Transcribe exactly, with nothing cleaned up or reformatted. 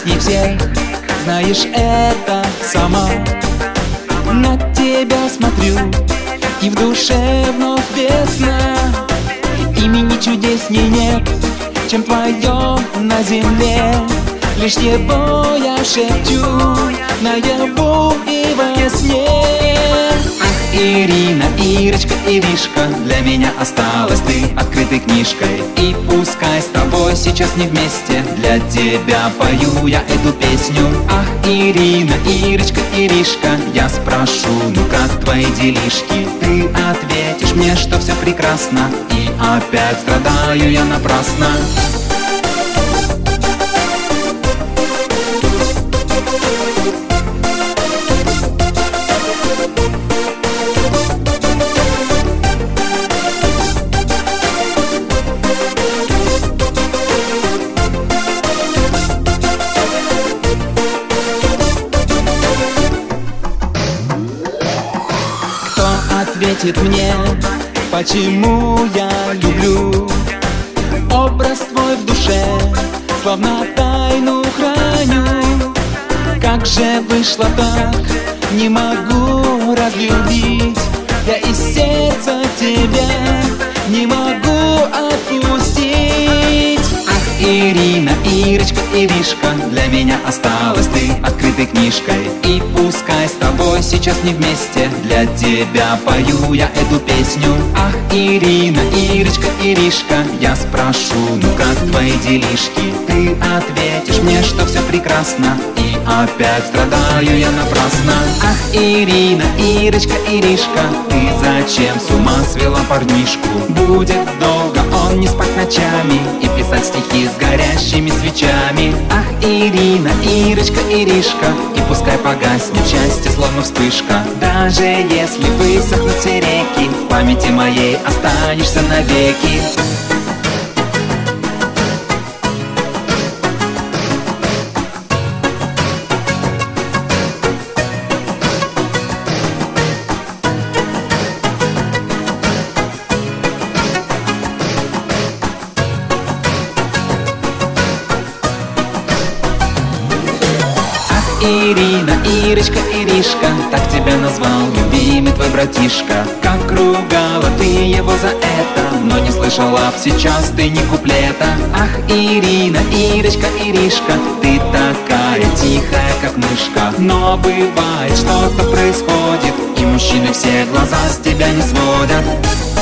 не всех, знаешь это сама. На тебя смотрю, и в душе вновь весна. Имени чудесней нет, чем твое на земле. Лишь его я шепчу наяву и во сне. Ах, Ирина, Ирочка, Иришка, для меня осталась ты открытой книжкой. И пускай с тобой сейчас не вместе, для тебя пою я эту песню. Ах, Ирина, Ирочка, Иришка, я спрошу, ну как твои делишки? Ты ответишь мне, что все прекрасно, и опять страдаю я напрасно. Ответит мне, почему я люблю. Образ твой в душе, словно тайну храню. Как же вышло так, не могу разлюбить. Я из сердца тебя не могу отпустить. Ах, Ирина, Ирочка, Иришка, для меня осталась ты открытой книжкой. И пускай с тобой сейчас не вместе, для тебя пою я эту песню. Ах, Ирина, Ирочка, Иришка, я спрошу, ну как твои делишки? Ты ответишь мне, что все прекрасно, и опять страдаю я напрасно. Ах, Ирина, Ирочка, Иришка, ты зачем с ума свела парнишку? Будет долго он не спать ночами и писать стихи с горящими свечами. Ах, Ирина, Ирочка, Иришка, и пускай погаснет счастье, словно вспышка. Даже если высохнут все реки, в памяти моей останешься навеки. Ирина, Ирочка, Иришка, так тебя назвал любимый твой братишка. Как ругала ты его за это, но не слышала б сейчас ты ни куплета. Ах, Ирина, Ирочка, Иришка, ты такая тихая, как мышка. Но бывает, что-то происходит, и мужчины все глаза с тебя не сводят.